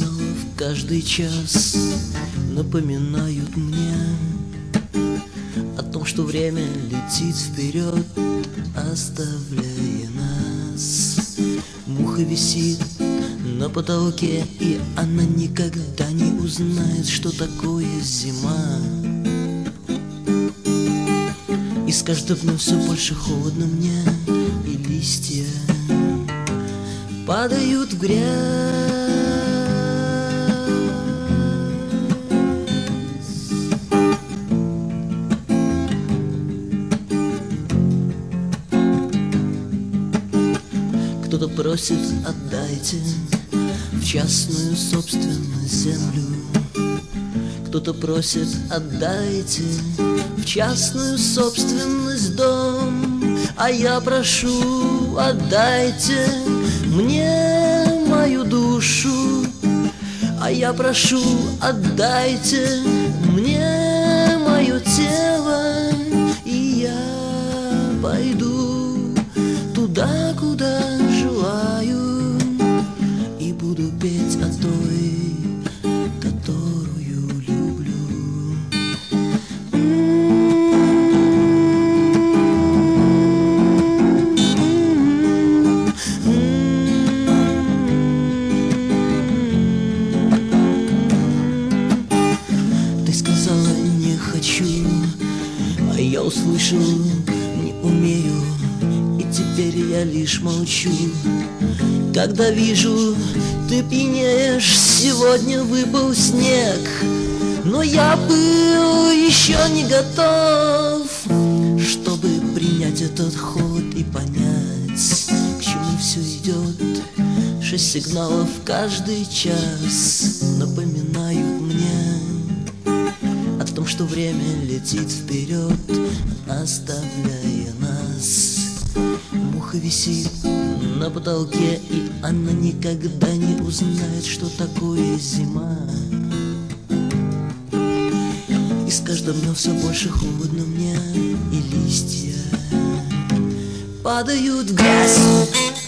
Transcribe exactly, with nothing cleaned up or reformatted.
сигналов каждый час напоминают мне о том, что время летит вперед, оставляя нас. Муха висит на потолке, и она никогда не узнает, что такое зима. И с каждым днем все больше холодно мне, и листья падают в грязь. Кто-то просит: отдайте в частную собственность землю. Кто-то просит: отдайте в частную собственность дом. А я прошу: отдайте мне мою душу. А я прошу: отдайте мне мое тело. И я пойду туда, куда желаю, и буду петь о той, которую люблю. Ты сказала: не хочу, а я услышал: не умею. И теперь я лишь молчу, когда вижу, ты пьянеешь. Сегодня выпал снег, но я был еще не готов, чтобы принять этот холод и понять, к чему все идет. Шесть сигналов каждый час напоминают мне о том, что время летит вперед, оставляя нас. Муха висит на потолке, и она никогда не узнает, что такое зима. И с каждым днем все больше холодно мне, и листья падают в грязь.